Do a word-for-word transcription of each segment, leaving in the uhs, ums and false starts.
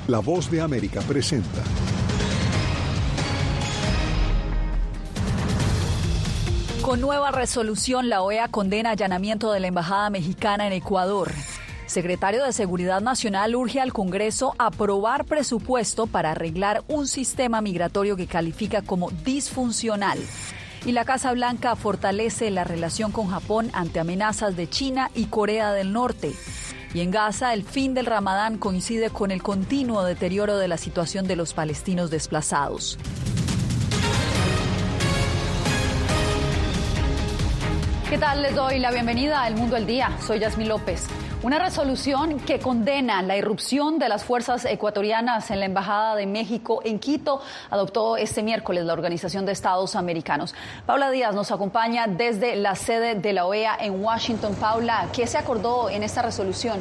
La Voz de América presenta. Con nueva resolución, la O E A condena allanamiento de la Embajada Mexicana en Ecuador. Secretario de Seguridad Nacional urge al Congreso a aprobar presupuesto para arreglar un sistema migratorio que califica como disfuncional. Y la Casa Blanca fortalece la relación con Japón ante amenazas de China y Corea del Norte. Y en Gaza, el fin del Ramadán coincide con el continuo deterioro de la situación de los palestinos desplazados. ¿Qué tal? Les doy la bienvenida a El Mundo al Día. Soy Yasmín López. Una resolución que condena la irrupción de las fuerzas ecuatorianas en la Embajada de México en Quito adoptó este miércoles la Organización de Estados Americanos. Paula Díaz nos acompaña desde la sede de la O E A en Washington. Paula, ¿qué se acordó en esta resolución?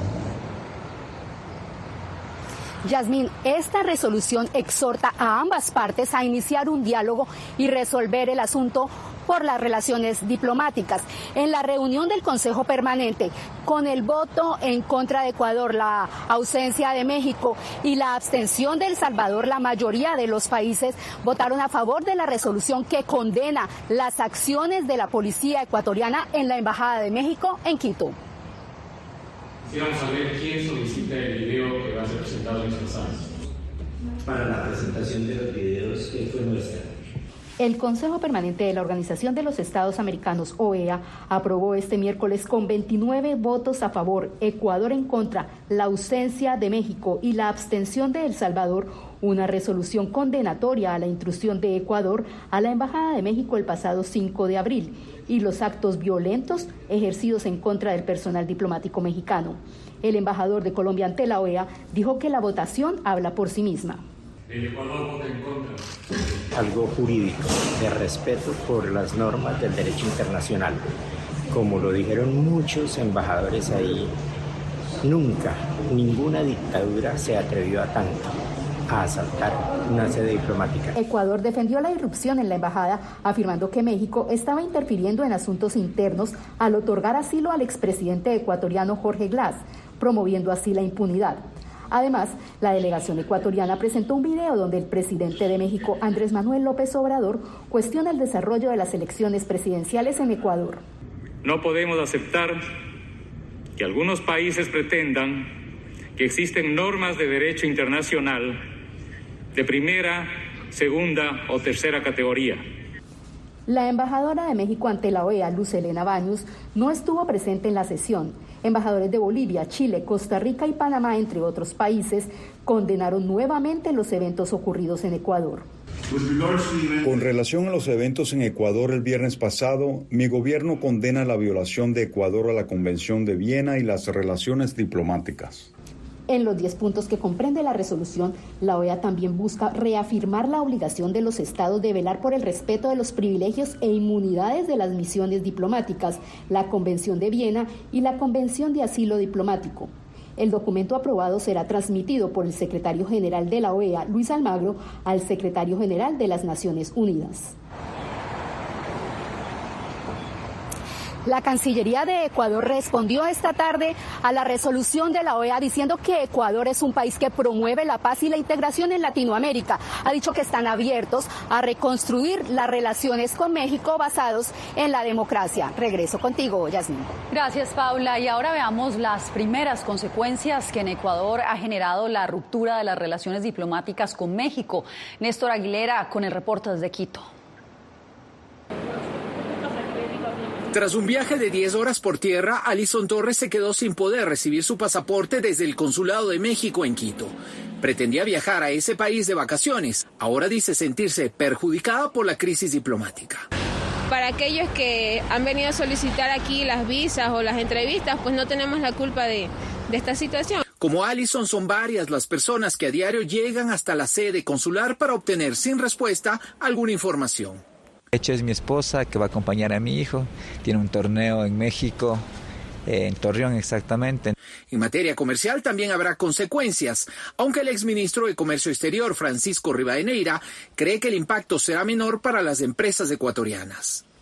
Yasmín, esta resolución exhorta a ambas partes a iniciar un diálogo y resolver el asunto por las relaciones diplomáticas. En la reunión del Consejo Permanente, con el voto en contra de Ecuador, la ausencia de México y la abstención de El Salvador, la mayoría de los países votaron a favor de la resolución que condena las acciones de la policía ecuatoriana en la Embajada de México en Quito. Quisiéramos saber quién solicita el video que va a ser presentado en estos años. Para la presentación de los videos, que fue nuestra. El Consejo Permanente de la Organización de los Estados Americanos, O E A, aprobó este miércoles con veintinueve votos a favor, Ecuador en contra, la ausencia de México y la abstención de El Salvador, una resolución condenatoria a la intrusión de Ecuador a la Embajada de México el pasado cinco de abril y los actos violentos ejercidos en contra del personal diplomático mexicano. El embajador de Colombia ante la O E A dijo que la votación habla por sí misma. El Ecuador vota en contra. Algo jurídico, de respeto por las normas del derecho internacional. Como lo dijeron muchos embajadores ahí, nunca, ninguna dictadura se atrevió a tanto, a asaltar una sede diplomática. Ecuador defendió la irrupción en la embajada, afirmando que México estaba interfiriendo en asuntos internos al otorgar asilo al expresidente ecuatoriano Jorge Glass, promoviendo así la impunidad. Además, la delegación ecuatoriana presentó un video donde el presidente de México, Andrés Manuel López Obrador, cuestiona el desarrollo de las elecciones presidenciales en Ecuador. No podemos aceptar que algunos países pretendan que existen normas de derecho internacional de primera, segunda o tercera categoría. La embajadora de México ante la O E A, Luz Helena Baños, no estuvo presente en la sesión. Embajadores de Bolivia, Chile, Costa Rica y Panamá, entre otros países, condenaron nuevamente los eventos ocurridos en Ecuador. Con relación a los eventos en Ecuador el viernes pasado, mi gobierno condena la violación de Ecuador a la Convención de Viena y las relaciones diplomáticas. En los diez puntos que comprende la resolución, la O E A también busca reafirmar la obligación de los estados de velar por el respeto de los privilegios e inmunidades de las misiones diplomáticas, la Convención de Viena y la Convención de Asilo Diplomático. El documento aprobado será transmitido por el secretario general de la O E A, Luis Almagro, al secretario general de las Naciones Unidas. La Cancillería de Ecuador respondió esta tarde a la resolución de la O E A diciendo que Ecuador es un país que promueve la paz y la integración en Latinoamérica. Ha dicho que están abiertos a reconstruir las relaciones con México basados en la democracia. Regreso contigo, Yasmín. Gracias, Paula. Y ahora veamos las primeras consecuencias que en Ecuador ha generado la ruptura de las relaciones diplomáticas con México. Néstor Aguilera con el reporte desde Quito. Tras un viaje de diez horas por tierra, Alison Torres se quedó sin poder recibir su pasaporte desde el Consulado de México en Quito. Pretendía viajar a ese país de vacaciones. Ahora dice sentirse perjudicada por la crisis diplomática. Para aquellos que han venido a solicitar aquí las visas o las entrevistas, pues no tenemos la culpa de, de esta situación. Como Alison, son varias las personas que a diario llegan hasta la sede consular para obtener sin respuesta alguna información. De hecho, es mi esposa que va a acompañar a mi hijo, tiene un torneo en México, eh, en Torreón exactamente. En materia comercial también habrá consecuencias, aunque el exministro de Comercio Exterior, Francisco Rivadeneira, cree que el impacto será menor para las empresas ecuatorianas.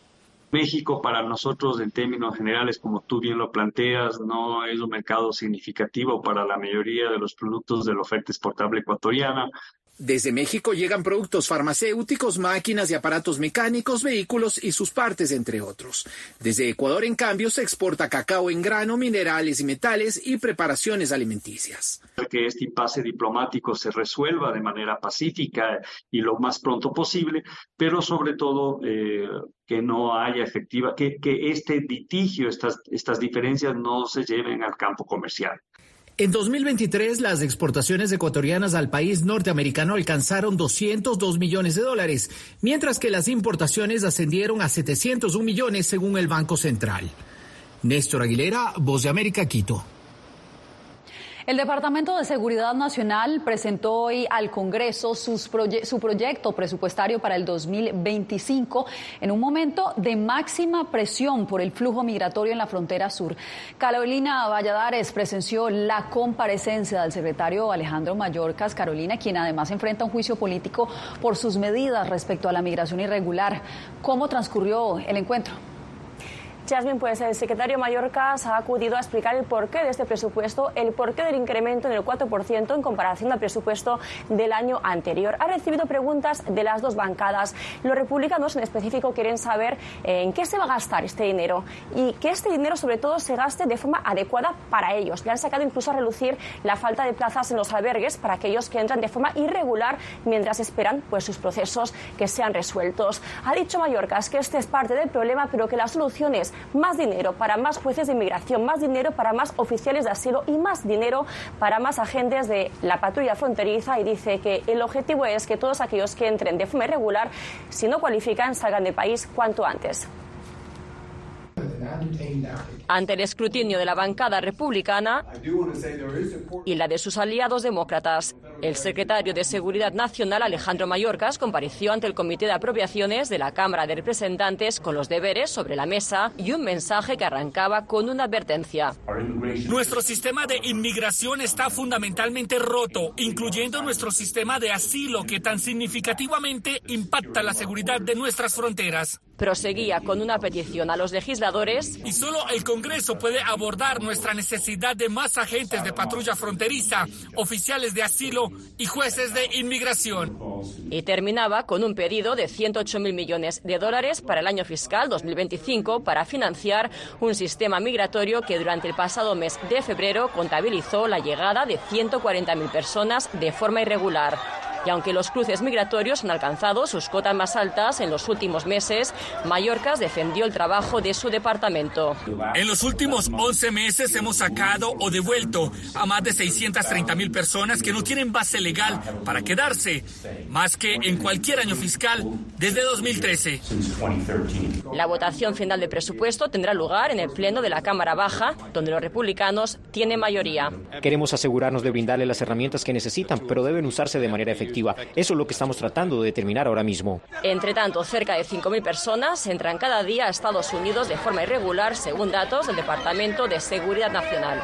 México para nosotros en términos generales, como tú bien lo planteas, no es un mercado significativo para la mayoría de los productos de la oferta exportable ecuatoriana. Desde México llegan productos farmacéuticos, máquinas y aparatos mecánicos, vehículos y sus partes, entre otros. Desde Ecuador, en cambio, se exporta cacao en grano, minerales y metales y preparaciones alimenticias. Que este impasse diplomático se resuelva de manera pacífica y lo más pronto posible, pero sobre todo eh, que no haya efectiva, que, que este litigio, estas, estas diferencias no se lleven al campo comercial. En dos mil veintitrés, las exportaciones ecuatorianas al país norteamericano alcanzaron doscientos dos millones de dólares, mientras que las importaciones ascendieron a setecientos un millones según el Banco Central. Néstor Aguilera, Voz de América, Quito. El Departamento de Seguridad Nacional presentó hoy al Congreso sus proye- su proyecto presupuestario para el dos mil veinticinco en un momento de máxima presión por el flujo migratorio en la frontera sur. Carolina Valladares presenció la comparecencia del secretario Alejandro Mayorkas. Carolina, quien además enfrenta un juicio político por sus medidas respecto a la migración irregular. ¿Cómo transcurrió el encuentro? Yasmin, pues el secretario Mayorkas ha acudido a explicar el porqué de este presupuesto, el porqué del incremento en el cuatro por ciento en comparación al presupuesto del año anterior. Ha recibido preguntas de las dos bancadas. Los republicanos en específico quieren saber en qué se va a gastar este dinero y que este dinero sobre todo se gaste de forma adecuada para ellos. Le han sacado incluso a relucir la falta de plazas en los albergues para aquellos que entran de forma irregular mientras esperan pues sus procesos que sean resueltos. Ha dicho Mayorkas que este es parte del problema, pero que la solución es más dinero para más jueces de inmigración, más dinero para más oficiales de asilo y más dinero para más agentes de la patrulla fronteriza, y dice que el objetivo es que todos aquellos que entren de forma irregular, si no cualifican, salgan del país cuanto antes. Ante el escrutinio de la bancada republicana y la de sus aliados demócratas, el secretario de Seguridad Nacional, Alejandro Mayorkas, compareció ante el Comité de Apropiaciones de la Cámara de Representantes con los deberes sobre la mesa y un mensaje que arrancaba con una advertencia. Nuestro sistema de inmigración está fundamentalmente roto, incluyendo nuestro sistema de asilo, que tan significativamente impacta la seguridad de nuestras fronteras. Proseguía con una petición a los legisladores. Y solo el Congreso puede abordar nuestra necesidad de más agentes de patrulla fronteriza, oficiales de asilo y jueces de inmigración. Y terminaba con un pedido de ciento ocho mil millones de dólares para el año fiscal dos mil veinticinco para financiar un sistema migratorio que durante el pasado mes de febrero contabilizó la llegada de ciento cuarenta mil personas de forma irregular. Y aunque los cruces migratorios han alcanzado sus cotas más altas en los últimos meses, Mayorkas defendió el trabajo de su departamento. En los últimos once meses hemos sacado o devuelto a más de seiscientas treinta mil personas que no tienen base legal para quedarse, más que en cualquier año fiscal desde dos mil trece. La votación final del presupuesto tendrá lugar en el Pleno de la Cámara Baja, donde los republicanos tienen mayoría. Queremos asegurarnos de brindarle las herramientas que necesitan, pero deben usarse de manera efectiva. Eso es lo que estamos tratando de determinar ahora mismo. Entre tanto, cerca de cinco mil personas entran cada día a Estados Unidos de forma irregular, según datos del Departamento de Seguridad Nacional.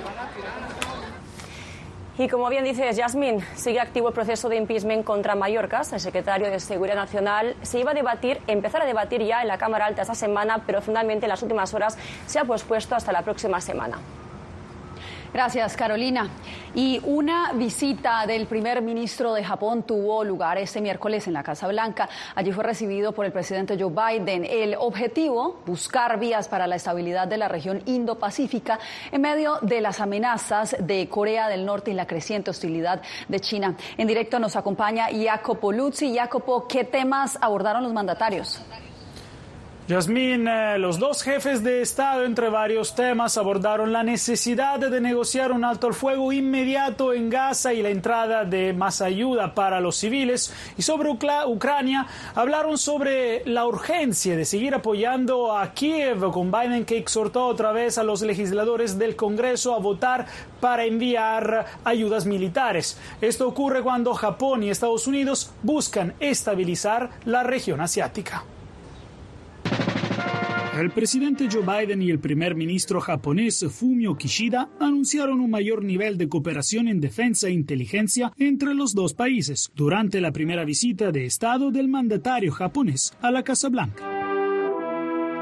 Y como bien dices, Yasmin, sigue activo el proceso de impeachment contra Mayorkas. El secretario de Seguridad Nacional se iba a debatir, empezar a debatir ya en la Cámara Alta esta semana, pero finalmente en las últimas horas se ha pospuesto hasta la próxima semana. Gracias, Carolina. Y una visita del primer ministro de Japón tuvo lugar este miércoles en la Casa Blanca. Allí fue recibido por el presidente Joe Biden. El objetivo, buscar vías para la estabilidad de la región Indo-Pacífica en medio de las amenazas de Corea del Norte y la creciente hostilidad de China. En directo nos acompaña Jacopo Luzzi. Jacopo, ¿qué temas abordaron los mandatarios? Yasmín, eh, los dos jefes de Estado, entre varios temas, abordaron la necesidad de negociar un alto al fuego inmediato en Gaza y la entrada de más ayuda para los civiles. Y sobre Ucla- Ucrania, hablaron sobre la urgencia de seguir apoyando a Kiev, con Biden que exhortó otra vez a los legisladores del Congreso a votar para enviar ayudas militares. Esto ocurre cuando Japón y Estados Unidos buscan estabilizar la región asiática. El presidente Joe Biden y el primer ministro japonés Fumio Kishida anunciaron un mayor nivel de cooperación en defensa e inteligencia entre los dos países durante la primera visita de Estado del mandatario japonés a la Casa Blanca.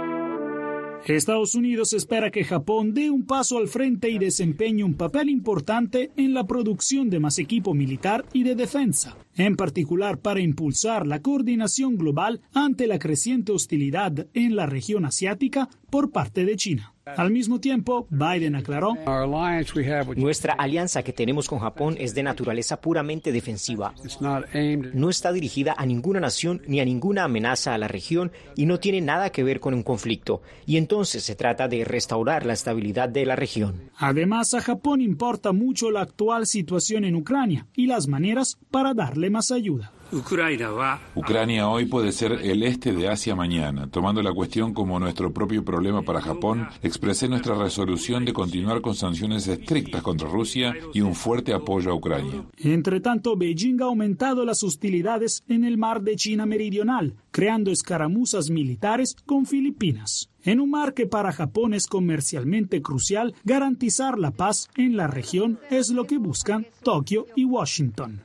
Estados Unidos espera que Japón dé un paso al frente y desempeñe un papel importante en la producción de más equipo militar y de defensa, en particular para impulsar la coordinación global ante la creciente hostilidad en la región asiática por parte de China. Al mismo tiempo, Biden aclaró: nuestra alianza que tenemos con Japón es de naturaleza puramente defensiva. No está dirigida a ninguna nación ni a ninguna amenaza a la región y no tiene nada que ver con un conflicto. Y entonces se trata de restaurar la estabilidad de la región. Además, a Japón importa mucho la actual situación en Ucrania y las maneras para darle más ayuda. Ucrania hoy puede ser el este de Asia mañana. Tomando la cuestión como nuestro propio problema para Japón, expresé nuestra resolución de continuar con sanciones estrictas contra Rusia y un fuerte apoyo a Ucrania. Entre tanto, Beijing ha aumentado las hostilidades en el mar de China Meridional, creando escaramuzas militares con Filipinas. En un mar que para Japón es comercialmente crucial, garantizar la paz en la región es lo que buscan Tokio y Washington.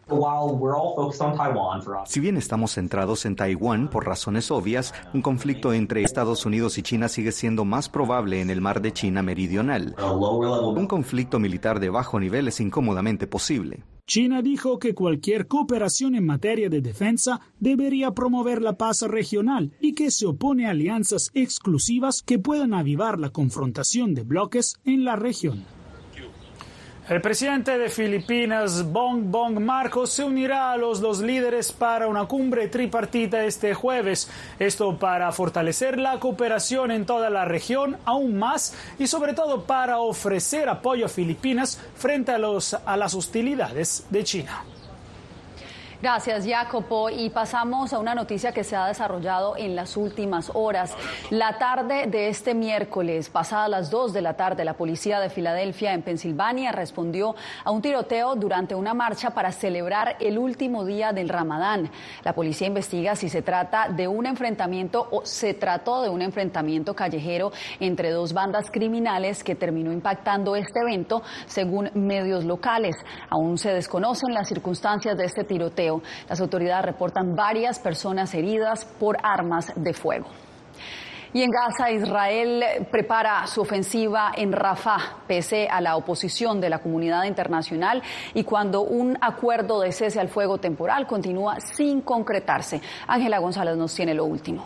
Si bien estamos centrados en Taiwán por razones obvias, un conflicto entre Estados Unidos y China sigue siendo más probable en el mar de China Meridional. Un conflicto militar de bajo nivel es incómodamente posible. China dijo que cualquier cooperación en materia de defensa debería promover la paz regional y que se opone a alianzas exclusivas que puedan avivar la confrontación de bloques en la región. El presidente de Filipinas, Bongbong Marcos, se unirá a los dos líderes para una cumbre tripartita este jueves. Esto para fortalecer la cooperación en toda la región aún más y sobre todo para ofrecer apoyo a Filipinas frente a, los, a las hostilidades de China. Gracias, Jacopo. Y pasamos a una noticia que se ha desarrollado en las últimas horas. La tarde de este miércoles, pasadas las dos de la tarde, la policía de Filadelfia, en Pensilvania, respondió a un tiroteo durante una marcha para celebrar el último día del Ramadán. La policía investiga si se trata de un enfrentamiento o se trató de un enfrentamiento callejero entre dos bandas criminales que terminó impactando este evento, según medios locales. Aún se desconocen las circunstancias de este tiroteo. Las autoridades reportan varias personas heridas por armas de fuego. Y en Gaza, Israel prepara su ofensiva en Rafah, pese a la oposición de la comunidad internacional y cuando un acuerdo de cese al fuego temporal continúa sin concretarse. Ángela González nos tiene lo último.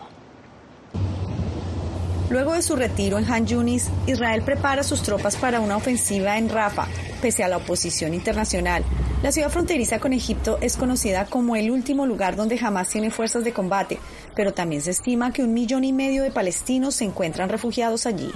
Luego de su retiro en Han Yunis, Israel prepara sus tropas para una ofensiva en Rafah, pese a la oposición internacional. La ciudad fronteriza con Egipto es conocida como el último lugar donde Hamás tiene fuerzas de combate, pero también se estima que un millón y medio de palestinos se encuentran refugiados allí.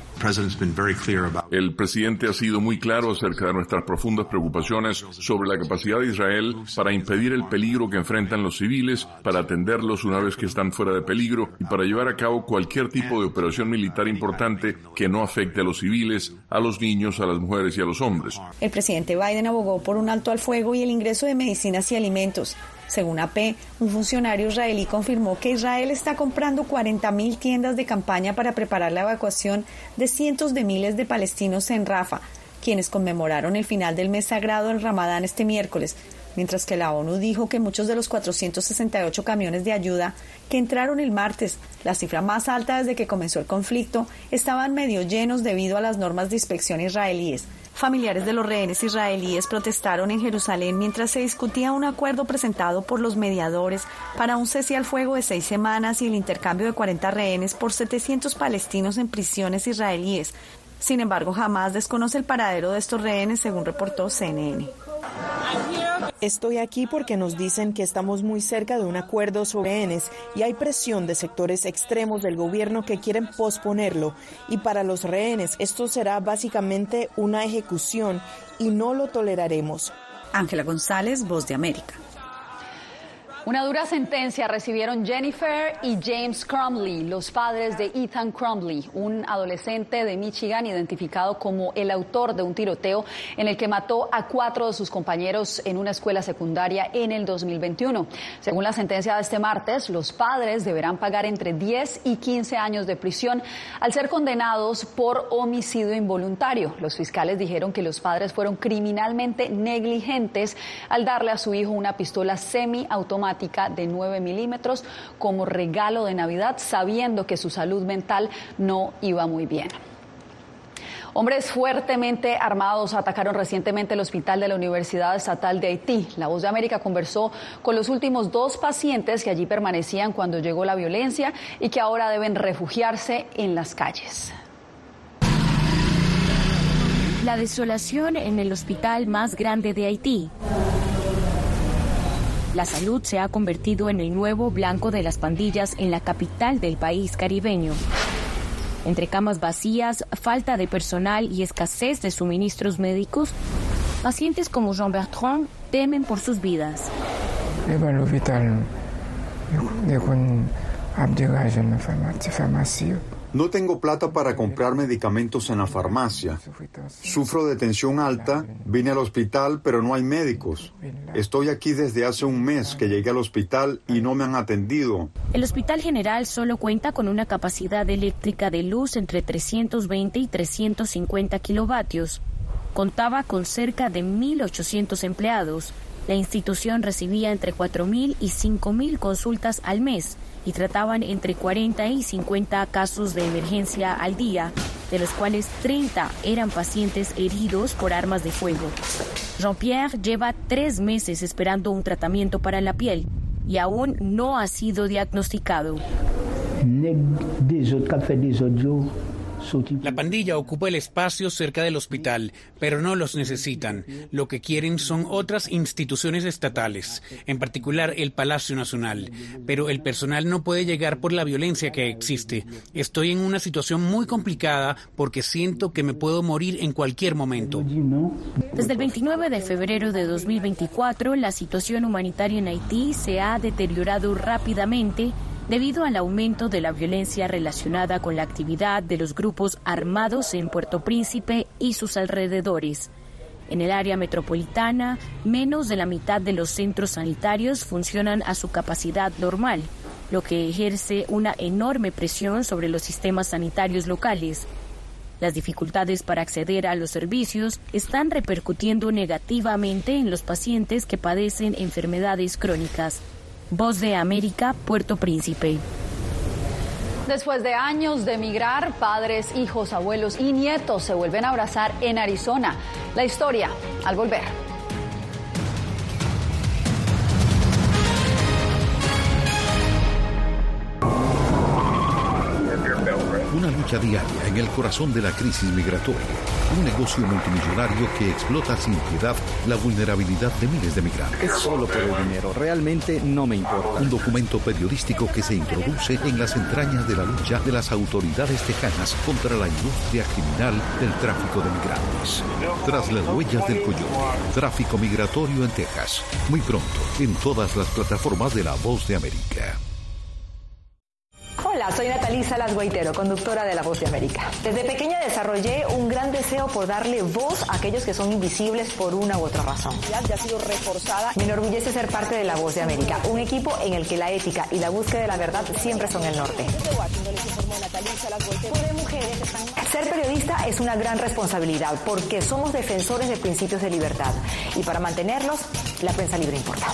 El presidente ha sido muy claro acerca de nuestras profundas preocupaciones sobre la capacidad de Israel para impedir el peligro que enfrentan los civiles, para atenderlos una vez que están fuera de peligro y para llevar a cabo cualquier tipo de operación militar importante que no afecte a los civiles, a los niños, a las mujeres y a los hombres. El presidente Biden abogó por un alto al fuego y el ingreso de medicinas y alimentos. Según A P, un funcionario israelí confirmó que Israel está comprando cuarenta mil tiendas de campaña para preparar la evacuación de cientos de miles de palestinos en Rafah, quienes conmemoraron el final del mes sagrado del Ramadán este miércoles, mientras que la ONU dijo que muchos de los cuatrocientos sesenta y ocho camiones de ayuda que entraron el martes, la cifra más alta desde que comenzó el conflicto, estaban medio llenos debido a las normas de inspección israelíes. Familiares de los rehenes israelíes protestaron en Jerusalén mientras se discutía un acuerdo presentado por los mediadores para un cese al fuego de seis semanas y el intercambio de cuarenta rehenes por setecientos palestinos en prisiones israelíes. Sin embargo, Hamás desconoce el paradero de estos rehenes, según reportó C N N. Estoy aquí porque nos dicen que estamos muy cerca de un acuerdo sobre rehenes y hay presión de sectores extremos del gobierno que quieren posponerlo. Y para los rehenes esto será básicamente una ejecución y no lo toleraremos. Ángela González, Voz de América. Una dura sentencia recibieron Jennifer y James Crumbley, los padres de Ethan Crumbley, un adolescente de Michigan identificado como el autor de un tiroteo en el que mató a cuatro de sus compañeros en una escuela secundaria en el dos mil veintiuno. Según la sentencia de este martes, los padres deberán pagar entre diez y quince años de prisión al ser condenados por homicidio involuntario. Los fiscales dijeron que los padres fueron criminalmente negligentes al darle a su hijo una pistola semiautomática traumática de nueve milímetros como regalo de Navidad, sabiendo que su salud mental no iba muy bien. Hombres fuertemente armados atacaron recientemente el hospital de la Universidad Estatal de Haití. La Voz de América conversó con los últimos dos pacientes que allí permanecían cuando llegó la violencia y que ahora deben refugiarse en las calles. La desolación en el hospital más grande de Haití. La salud se ha convertido en el nuevo blanco de las pandillas en la capital del país caribeño. Entre camas vacías, falta de personal y escasez de suministros médicos, pacientes como Jean Bertrand temen por sus vidas. No tengo plata para comprar medicamentos en la farmacia. Sufro de tensión alta, vine al hospital, pero no hay médicos. Estoy aquí desde hace un mes que llegué al hospital y no me han atendido. El Hospital General solo cuenta con una capacidad eléctrica de luz entre trescientos veinte y trescientos cincuenta kilovatios. Contaba con cerca de mil ochocientos empleados. La institución recibía entre cuatro mil y cinco mil consultas al mes y trataban entre cuarenta y cincuenta casos de emergencia al día, de los cuales treinta eran pacientes heridos por armas de fuego. Jean-Pierre lleva tres meses esperando un tratamiento para la piel y aún no ha sido diagnosticado. La pandilla ocupa el espacio cerca del hospital, pero no los necesitan. Lo que quieren son otras instituciones estatales, en particular el Palacio Nacional. Pero el personal no puede llegar por la violencia que existe. Estoy en una situación muy complicada porque siento que me puedo morir en cualquier momento. Desde el veintinueve de febrero de dos mil veinticuatro, la situación humanitaria en Haití se ha deteriorado rápidamente debido al aumento de la violencia relacionada con la actividad de los grupos armados en Puerto Príncipe y sus alrededores. En el área metropolitana, menos de la mitad de los centros sanitarios funcionan a su capacidad normal, lo que ejerce una enorme presión sobre los sistemas sanitarios locales. Las dificultades para acceder a los servicios están repercutiendo negativamente en los pacientes que padecen enfermedades crónicas. Voz de América, Puerto Príncipe. Después de años de emigrar, padres, hijos, abuelos y nietos se vuelven a abrazar en Arizona. La historia al volver. Una lucha diaria en el corazón de la crisis migratoria. Un negocio multimillonario que explota sin piedad la vulnerabilidad de miles de migrantes. Es solo por el dinero, realmente no me importa. Un documento periodístico que se introduce en las entrañas de la lucha de las autoridades tejanas contra la industria criminal del tráfico de migrantes. Tras las huellas del coyote, tráfico migratorio en Texas. Muy pronto, en todas las plataformas de La Voz de América. Hola, soy Natalí Salas Guaitero, conductora de La Voz de América. Desde pequeña desarrollé un gran deseo por darle voz a aquellos que son invisibles por una u otra razón. Ya ha sido reforzada. Me enorgullece ser parte de La Voz de América, un equipo en el que la ética y la búsqueda de la verdad siempre son el norte. Ser periodista es una gran responsabilidad porque somos defensores de principios de libertad y para mantenerlos, la prensa libre importa.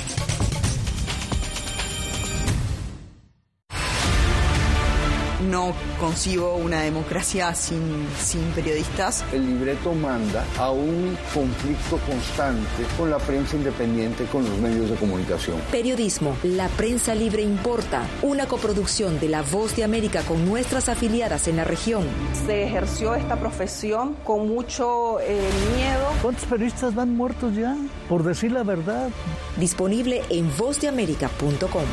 No concibo una democracia sin, sin periodistas. El libreto manda a un conflicto constante con la prensa independiente, con los medios de comunicación. Periodismo, la prensa libre importa. Una coproducción de La Voz de América con nuestras afiliadas en la región. Se ejerció esta profesión con mucho eh, miedo. ¿Cuántos periodistas van muertos ya? Por decir la verdad. Disponible en voz de américa punto com.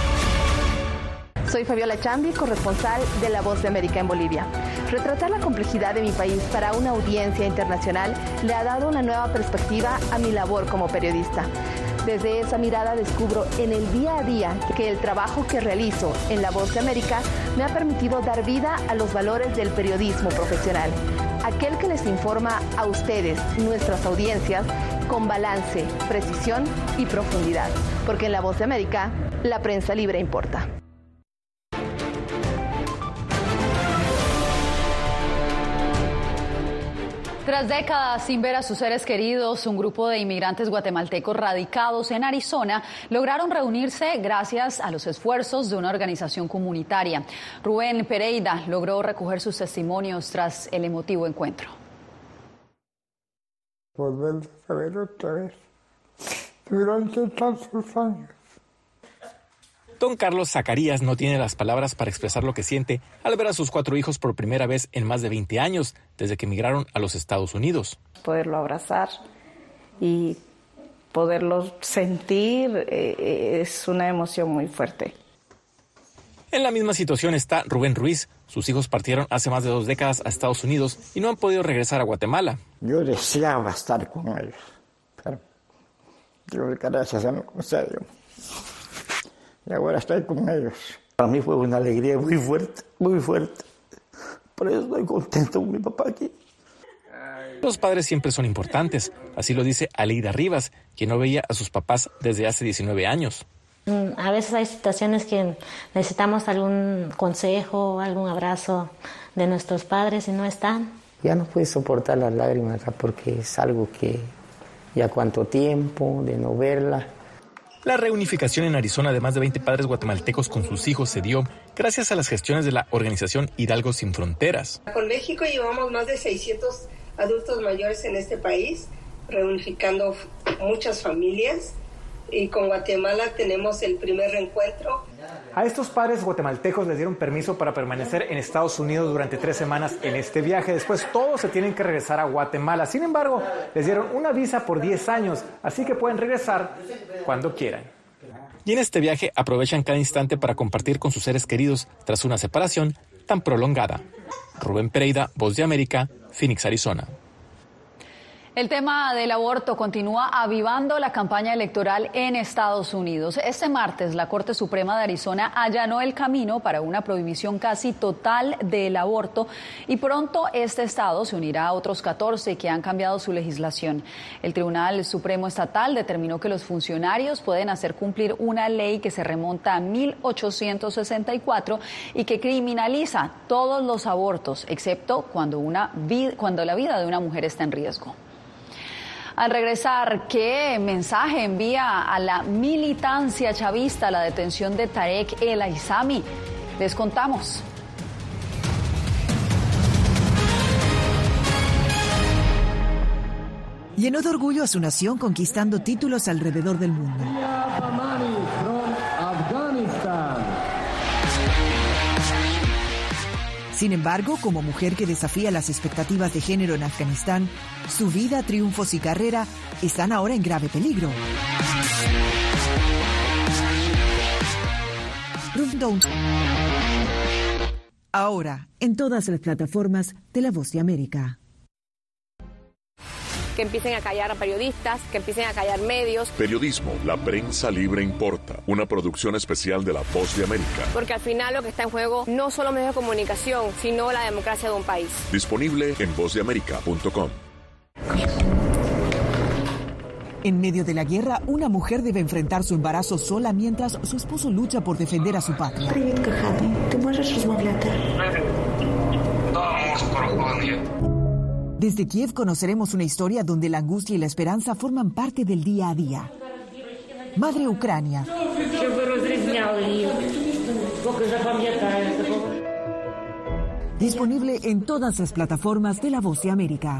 Soy Fabiola Chambi, corresponsal de La Voz de América en Bolivia. Retratar la complejidad de mi país para una audiencia internacional le ha dado una nueva perspectiva a mi labor como periodista. Desde esa mirada descubro en el día a día que el trabajo que realizo en La Voz de América me ha permitido dar vida a los valores del periodismo profesional. Aquel que les informa a ustedes, nuestras audiencias, con balance, precisión y profundidad. Porque en La Voz de América, la prensa libre importa. Tras décadas sin ver a sus seres queridos, un grupo de inmigrantes guatemaltecos radicados en Arizona lograron reunirse gracias a los esfuerzos de una organización comunitaria. Rubén Pereira logró recoger sus testimonios tras el emotivo encuentro. Volver a ver otra vez durante tantos años. Don Carlos Zacarías no tiene las palabras para expresar lo que siente al ver a sus cuatro hijos por primera vez en más de veinte años, desde que emigraron a los Estados Unidos. Poderlo abrazar y poderlo sentir eh, es una emoción muy fuerte. En la misma situación está Rubén Ruiz. Sus hijos partieron hace más de dos décadas a Estados Unidos y no han podido regresar a Guatemala. Yo deseaba estar con ellos, pero yo gracias a mi consejo. Y ahora estoy con ellos. Para mí fue una alegría muy fuerte, muy fuerte. Por eso estoy contento con mi papá aquí. Los padres siempre son importantes, así lo dice Aleida Rivas, quien no veía a sus papás desde hace diecinueve años. A veces hay situaciones que necesitamos algún consejo, algún abrazo de nuestros padres y no están. Ya no puedo soportar las lágrimas acá porque es algo que ya cuánto tiempo de no verla. La reunificación en Arizona de más de veinte padres guatemaltecos con sus hijos se dio gracias a las gestiones de la organización Hidalgo Sin Fronteras. Con México llevamos más de seiscientos adultos mayores en este país, reunificando muchas familias. Y con Guatemala tenemos el primer reencuentro. A estos padres guatemaltecos les dieron permiso para permanecer en Estados Unidos durante tres semanas en este viaje. Después todos se tienen que regresar a Guatemala. Sin embargo, les dieron una visa por diez años, así que pueden regresar cuando quieran. Y en este viaje aprovechan cada instante para compartir con sus seres queridos tras una separación tan prolongada. Rubén Pereira, Voz de América, Phoenix, Arizona. El tema del aborto continúa avivando la campaña electoral en Estados Unidos. Este martes, la Corte Suprema de Arizona allanó el camino para una prohibición casi total del aborto y pronto este estado se unirá a otros catorce que han cambiado su legislación. El Tribunal Supremo Estatal determinó que los funcionarios pueden hacer cumplir una ley que se remonta a mil ochocientos sesenta y cuatro y que criminaliza todos los abortos, excepto cuando, una vid- cuando la vida de una mujer está en riesgo. Al regresar, ¿qué mensaje envía a la militancia chavista la detención de Tarek El Aizami? Les contamos. Llenó de orgullo a su nación conquistando títulos alrededor del mundo. Sin embargo, como mujer que desafía las expectativas de género en Afganistán, su vida, triunfos y carrera están ahora en grave peligro. Ahora, en todas las plataformas de La Voz de América. Que empiecen a callar a periodistas, que empiecen a callar medios. Periodismo, la prensa libre importa. Una producción especial de La Voz de América. Porque al final lo que está en juego no son los medios de comunicación, sino la democracia de un país. Disponible en voz de américa punto com. En medio de la guerra, una mujer debe enfrentar su embarazo sola mientras su esposo lucha por defender a su patria. Desde Kiev conoceremos una historia donde la angustia y la esperanza forman parte del día a día. Madre Ucrania. Disponible en todas las plataformas de La Voz de América.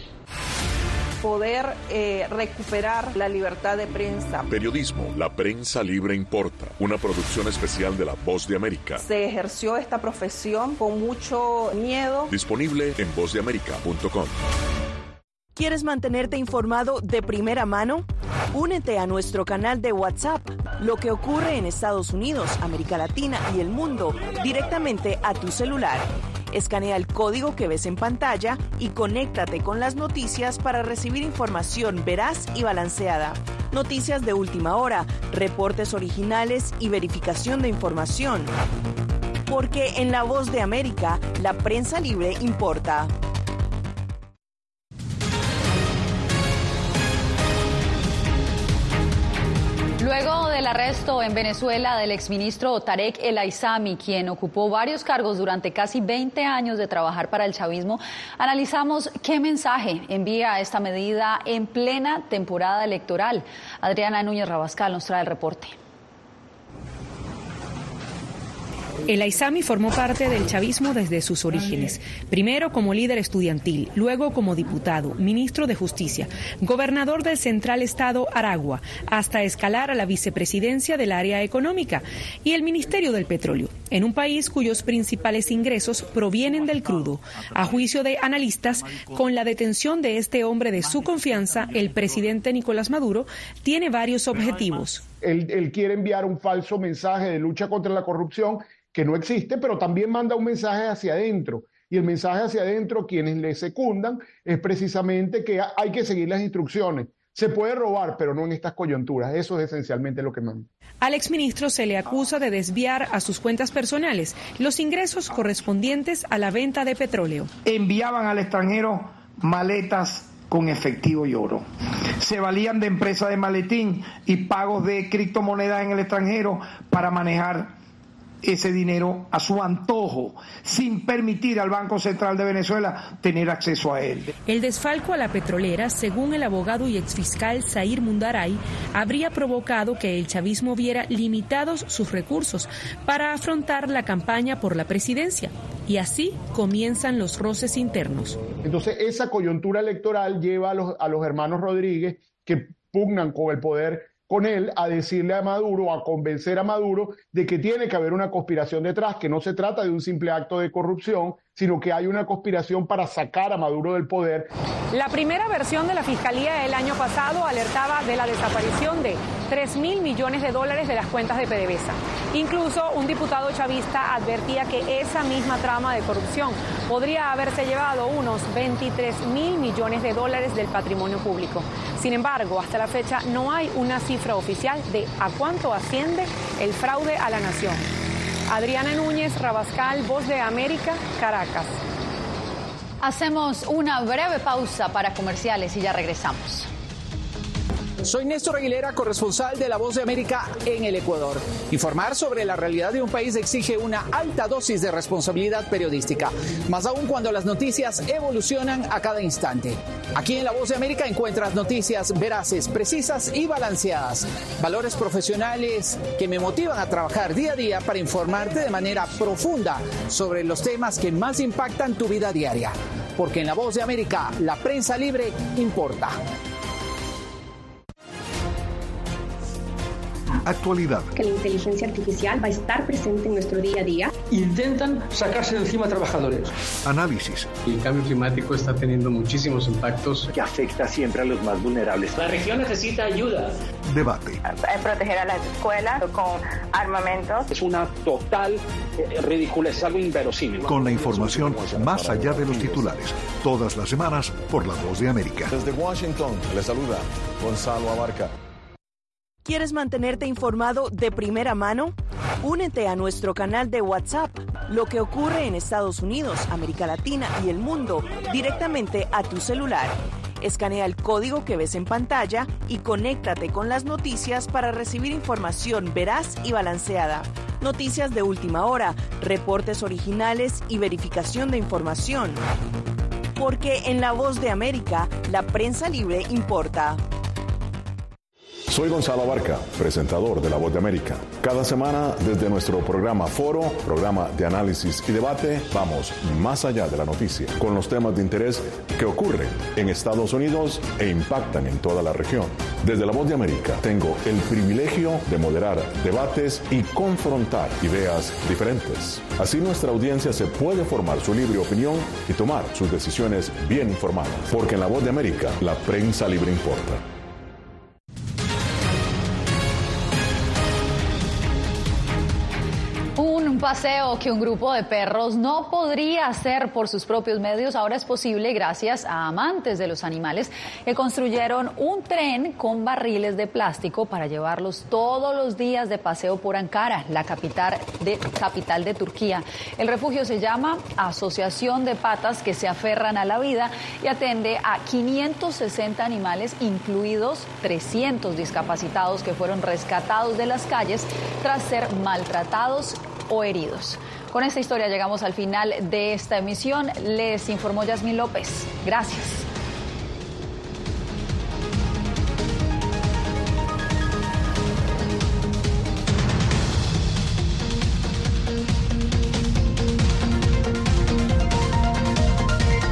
Poder eh, recuperar la libertad de prensa. Periodismo, la prensa libre importa. Una producción especial de La Voz de América. Se ejerció esta profesión con mucho miedo. Disponible en voz de américa punto com. ¿Quieres mantenerte informado de primera mano? Únete a nuestro canal de WhatsApp. Lo que ocurre en Estados Unidos, América Latina y el mundo directamente a tu celular. Escanea el código que ves en pantalla y conéctate con las noticias para recibir información veraz y balanceada. Noticias de última hora, reportes originales y verificación de información. Porque en La Voz de América, la prensa libre importa. Luego de del arresto en Venezuela del exministro Tarek El Aissami, quien ocupó varios cargos durante casi veinte años de trabajar para el chavismo, analizamos qué mensaje envía esta medida en plena temporada electoral. Adriana Núñez Rabascal nos trae el reporte. El Aissami formó parte del chavismo desde sus orígenes, primero como líder estudiantil, luego como diputado, ministro de Justicia, gobernador del central estado Aragua, hasta escalar a la vicepresidencia del área económica y el Ministerio del Petróleo, en un país cuyos principales ingresos provienen del crudo. A juicio de analistas, con la detención de este hombre de su confianza, el presidente Nicolás Maduro tiene varios objetivos. Él, él quiere enviar un falso mensaje de lucha contra la corrupción que no existe, pero también manda un mensaje hacia adentro. Y el mensaje hacia adentro, quienes le secundan, es precisamente que hay que seguir las instrucciones. Se puede robar, pero no en estas coyunturas. Eso es esencialmente lo que manda. Al exministro se le acusa de desviar a sus cuentas personales los ingresos correspondientes a la venta de petróleo. Enviaban al extranjero maletas con efectivo y oro. Se valían de empresas de maletín y pagos de criptomonedas en el extranjero para manejar ese dinero a su antojo, sin permitir al Banco Central de Venezuela tener acceso a él. El desfalco a la petrolera, según el abogado y exfiscal Zair Mundaray, habría provocado que el chavismo viera limitados sus recursos para afrontar la campaña por la presidencia. Y así comienzan los roces internos. Entonces, esa coyuntura electoral lleva a los, a los hermanos Rodríguez, que pugnan con el poder con él, a decirle a Maduro, a convencer a Maduro de que tiene que haber una conspiración detrás, que no se trata de un simple acto de corrupción, sino que hay una conspiración para sacar a Maduro del poder. La primera versión de la Fiscalía el año pasado alertaba de la desaparición de tres mil millones de dólares de las cuentas de PDVSA. Incluso un diputado chavista advertía que esa misma trama de corrupción podría haberse llevado unos veintitrés mil millones de dólares del patrimonio público. Sin embargo, hasta la fecha no hay una cifra oficial de a cuánto asciende el fraude a la nación. Adriana Núñez Rabascal, Voz de América, Caracas. Hacemos una breve pausa para comerciales y ya regresamos. Soy Néstor Aguilera, corresponsal de La Voz de América en el Ecuador. Informar sobre la realidad de un país exige una alta dosis de responsabilidad periodística, más aún cuando las noticias evolucionan a cada instante. Aquí en La Voz de América encuentras noticias veraces, precisas y balanceadas. Valores profesionales que me motivan a trabajar día a día para informarte de manera profunda sobre los temas que más impactan tu vida diaria. Porque en La Voz de América, la prensa libre importa. Actualidad. Que la inteligencia artificial va a estar presente en nuestro día a día. Intentan sacarse de encima a trabajadores. Análisis. El cambio climático está teniendo muchísimos impactos que afecta siempre a los más vulnerables. La región necesita ayuda. Debate. Proteger a las escuelas con armamentos. Es una total eh, ridícula, es algo inverosímil. Con la información más allá de los titulares. Todas las semanas por La Voz de América. Desde Washington, le saluda Gonzalo Abarca. ¿Quieres mantenerte informado de primera mano? Únete a nuestro canal de WhatsApp. Lo que ocurre en Estados Unidos, América Latina y el mundo directamente a tu celular. Escanea el código que ves en pantalla y conéctate con las noticias para recibir información veraz y balanceada. Noticias de última hora, reportes originales y verificación de información. Porque en La Voz de América, la prensa libre importa. Soy Gonzalo Abarca, presentador de La Voz de América. Cada semana, desde nuestro programa Foro, programa de análisis y debate, vamos más allá de la noticia, con los temas de interés que ocurren en Estados Unidos e impactan en toda la región. Desde La Voz de América, tengo el privilegio de moderar debates y confrontar ideas diferentes. Así nuestra audiencia se puede formar su libre opinión y tomar sus decisiones bien informadas. Porque en La Voz de América, la prensa libre importa. Un paseo que un grupo de perros no podría hacer por sus propios medios ahora es posible gracias a amantes de los animales que construyeron un tren con barriles de plástico para llevarlos todos los días de paseo por Ankara, la capital de, capital de Turquía. El refugio se llama Asociación de Patas que se aferran a la vida y atende a quinientos sesenta animales, incluidos trescientos discapacitados que fueron rescatados de las calles tras ser maltratados o heridos. Con esta historia llegamos al final de esta emisión. Les informó Yasmín López. Gracias.